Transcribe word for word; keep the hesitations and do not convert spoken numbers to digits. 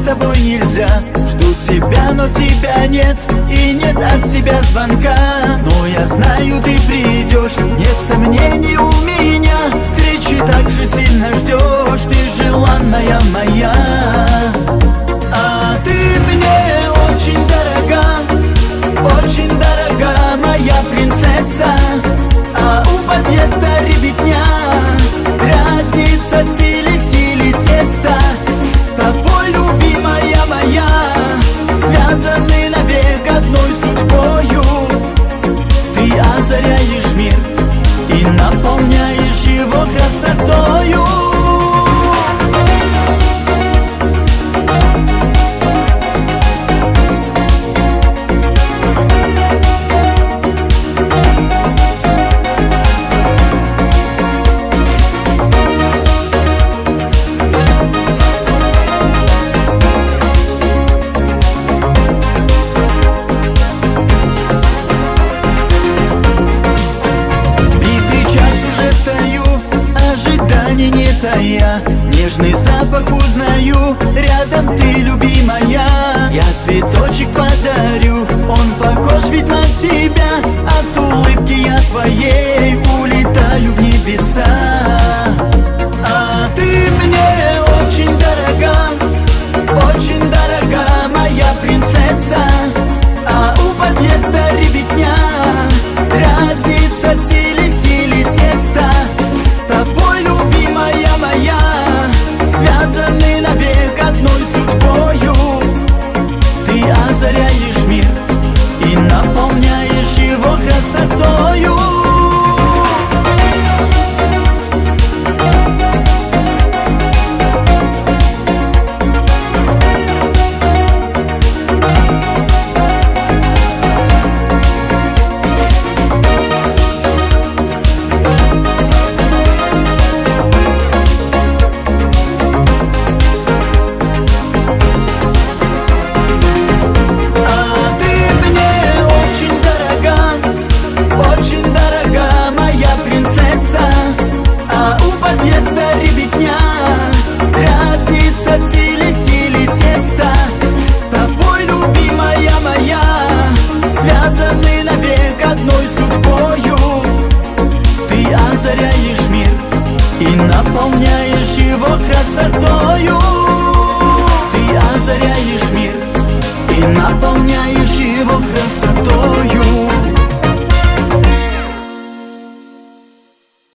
тобой нельзя. Жду тебя, но тебя нет, и нет от тебя звонка. Но я знаю, ты придешь, нет сомнений у меня. Встречи так же сильно ждешь, ты желанная моя. А ты мне очень дорога, очень дорога, моя принцесса. А у подъезда ребятня, разница тили-тили тесто. С тобой, любимая моя, связаны навек одной судьбою. Ты озаряешь мир и наполняешь его красотою. Я нежный запах узнаю, рядом ты, любимая. Я цветочек подарю, он похож ведь на тебя. От улыбки я твоей улетаю в небеса. А ты мне очень дорога, очень дорога, моя принцесса. А у подъезда ребятня, разница тили-тили тесто. С тобой, любимая моя, связаны навек одной судьбою. Ты озаряешь мир и наполняешь его красотою. Связаны навек одной судьбою. Ты озаряешь мир и наполняешь его красотой.